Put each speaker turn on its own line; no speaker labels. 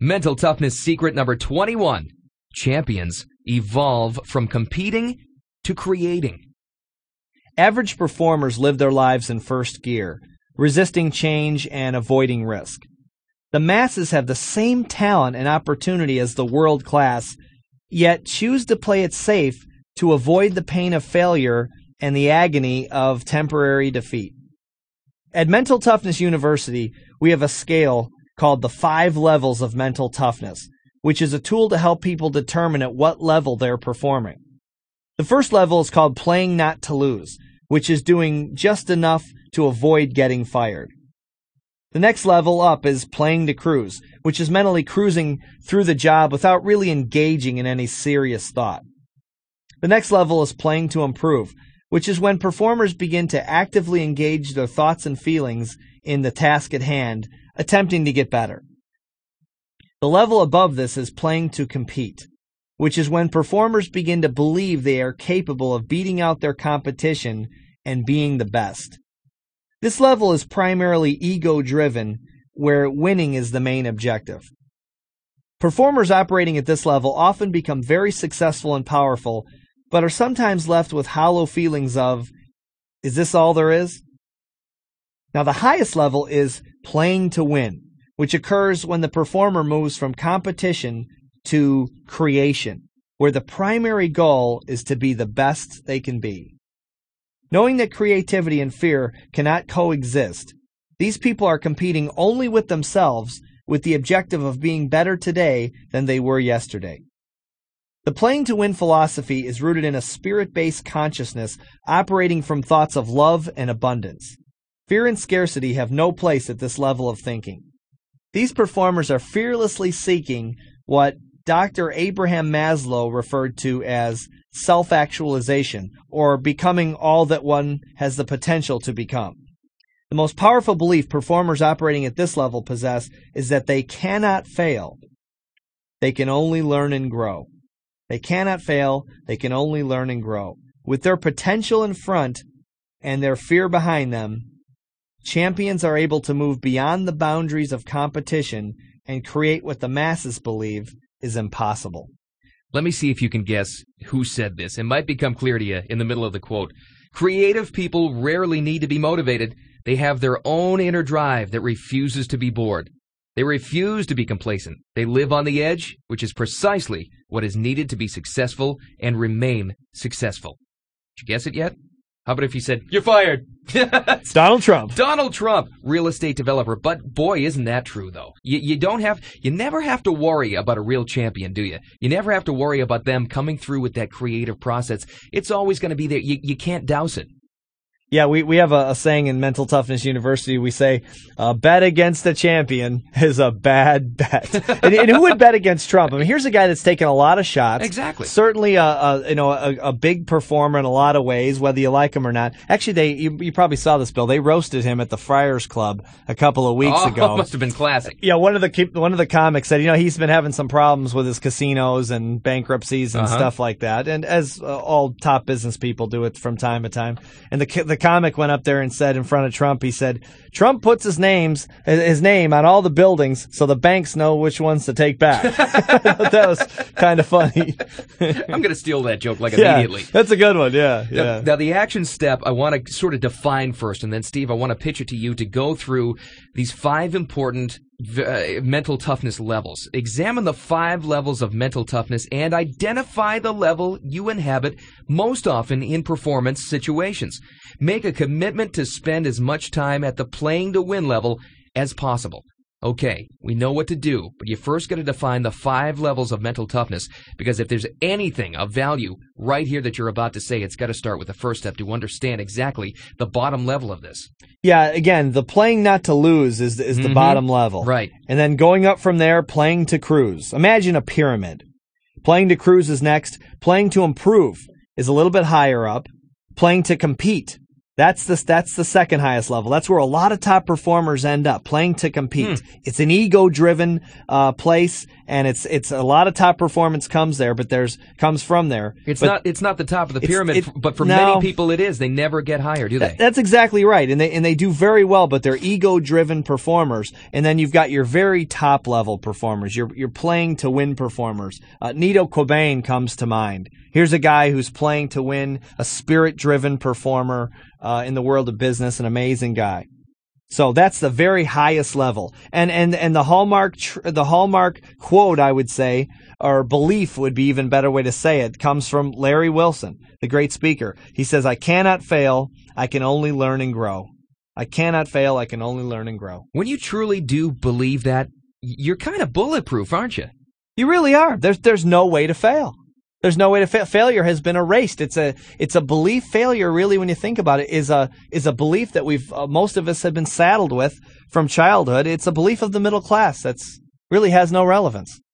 Mental toughness secret number 21. Champions evolve from competing to creating.
Average performers live their lives in first gear, resisting change and avoiding risk. The masses have the same talent and opportunity as the world class, yet choose to play it safe to avoid the pain of failure and the agony of temporary defeat. At Mental Toughness University, we have a scale called the 5 levels of mental toughness, which is a tool to help people determine at what level they're performing. The first level is called playing not to lose, which is doing just enough to avoid getting fired. The next level up is playing to cruise, which is mentally cruising through the job without really engaging in any serious thought. The next level is playing to improve, which is when performers begin to actively engage their thoughts and feelings in the task at hand, attempting to get better. The level above this is playing to compete, which is when performers begin to believe they are capable of beating out their competition and being the best. This level is primarily ego-driven, where winning is the main objective. Performers operating at this level often become very successful and powerful, but are sometimes left with hollow feelings of, is this all there is? Now, the highest level is playing to win, which occurs when the performer moves from competition to creation, where the primary goal is to be the best they can be. Knowing that creativity and fear cannot coexist, these people are competing only with themselves with the objective of being better today than they were yesterday. The playing to win philosophy is rooted in a spirit-based consciousness operating from thoughts of love and abundance. Fear and scarcity have no place at this level of thinking. These performers are fearlessly seeking what Dr. Abraham Maslow referred to as self-actualization, or becoming all that one has the potential to become. The most powerful belief performers operating at this level possess is that they cannot fail. They can only learn and grow. They cannot fail. They can only learn and grow. With their potential in front and their fear behind them, champions are able to move beyond the boundaries of competition and create what the masses believe is impossible.
Let me see if you can guess who said this. It might become clear to you in the middle of the quote. Creative people rarely need to be motivated. They have their own inner drive that refuses to be bored. They refuse to be complacent. They live on the edge, which is precisely what is needed to be successful and remain successful. Did you guess it yet? How about if you said, you're fired?
It's Donald Trump.
Donald Trump, real estate developer. But boy, isn't that true, though. You never have to worry about a real champion, do you? You never have to worry about them coming through with that creative process. It's always going to be there. You can't douse it.
Yeah, we have a saying in Mental Toughness University. We say, a bet against a champion is a bad bet. and who would bet against Trump? I mean, here's a guy that's taken a lot of shots.
Exactly.
Certainly a big performer in a lot of ways, whether you like him or not. Actually, you probably saw this, Bill. They roasted him at the Friars Club a couple of weeks ago.
Oh, must have been classic.
Yeah, one of the comics said, he's been having some problems with his casinos and bankruptcies and stuff like that, and as all top business people do it from time to time. And the comic went up there and said in front of Trump, he said, Trump puts his name on all the buildings so the banks know which ones to take back. That was kind of funny.
I'm going to steal that joke immediately.
That's a good one, yeah.
Now, the action step I want to sort of define first, and then, Steve, I want to pitch it to you to go through these 5 important mental toughness levels. Examine the 5 levels of mental toughness and identify the level you inhabit most often in performance situations. Make a commitment to spend as much time at the playing to win level as possible. Okay, we know what to do, but you first got to define the 5 levels of mental toughness, because if there's anything of value right here that you're about to say, it's got to start with the first step to understand exactly the bottom level of this.
Yeah, again, the playing not to lose is the bottom level.
Right.
And then going up from there, playing to cruise. Imagine a pyramid. Playing to cruise is next. Playing to improve is a little bit higher up. Playing to compete, That's the second highest level. That's where a lot of top performers end up, playing to compete. It's an ego-driven place, and it's a lot of top performance comes from there.
It's not the top of the pyramid, but for many people it is. They never get higher, do they?
That's exactly right, and they do very well, but they're ego-driven performers. And then you've got your very top level performers. You're playing to win performers. Nito Cobain comes to mind. Here's a guy who's playing to win, a spirit-driven performer in the world of business, an amazing guy. So that's the very highest level. And the hallmark quote, I would say, or belief would be even better way to say it, comes from Larry Wilson, the great speaker. He says, "I cannot fail, I can only learn and grow. I cannot fail, I can only learn and grow."
When you truly do believe that, you're kind of bulletproof, aren't you?
You really are. There's no way to fail. There's no way to fail. Failure has been erased. It's a belief. Failure, really, when you think about it, is a belief that most of us have been saddled with from childhood. It's a belief of the middle class that's really has no relevance.